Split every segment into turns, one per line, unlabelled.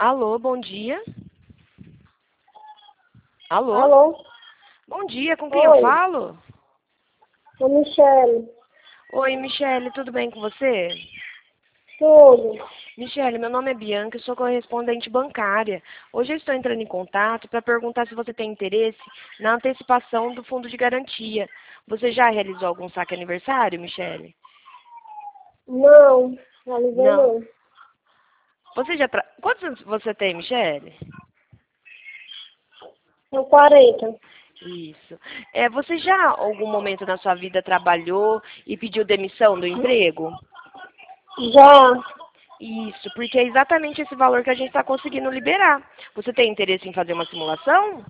Alô, bom dia. Alô?
Alô?
Bom dia, com quem eu
Oi,
falo?
é Michele.
Oi, Michele, tudo bem com você?
Tudo.
Michele, meu nome é Bianca, eu sou correspondente bancária. Hoje eu estou entrando em contato para perguntar se você tem interesse na antecipação do fundo de garantia. Você já realizou algum saque aniversário, Michele?
Não, realizei
Não.
não.
Quantos anos você tem, Michele?
São 40.
Isso. Você já, algum momento na sua vida, trabalhou e pediu demissão do emprego?
Já
Isso, porque é exatamente esse valor que a gente está conseguindo liberar. Você tem interesse em fazer uma simulação?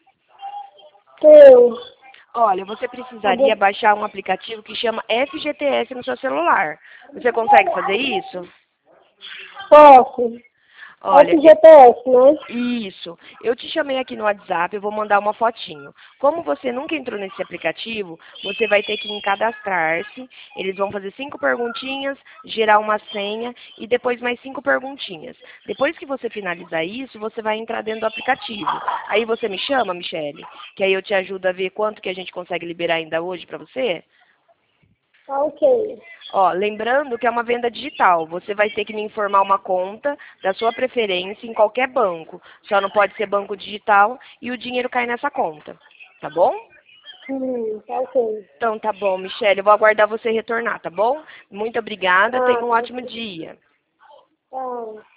tenho.
Olha, você
Tá
precisaria
bom.
baixar um aplicativo que chama FGTS no seu celular. Você consegue fazer isso?
Posso.
Olha,
FGTS, né?
isso. Eu te chamei aqui no WhatsApp, eu vou mandar uma fotinho. Como você nunca entrou nesse aplicativo, você vai ter que cadastrar-se. Eles vão fazer 5 perguntinhas, gerar uma senha e depois mais 5 perguntinhas. Depois que você finalizar isso, você vai entrar dentro do aplicativo. Aí você me chama, Michele, que aí eu te ajudo a ver quanto que a gente consegue liberar ainda hoje para você.
Tá ok.
Ó, lembrando que é uma venda digital. Você vai ter que me informar uma conta da sua preferência em qualquer banco. Só não pode ser banco digital e o dinheiro cai nessa conta. Tá bom?
Tá ok.
Então tá bom, Michele. Eu vou aguardar você retornar, tá bom? Muito obrigada. Tenha
Tá
um ótimo
ok.
dia.
Tá.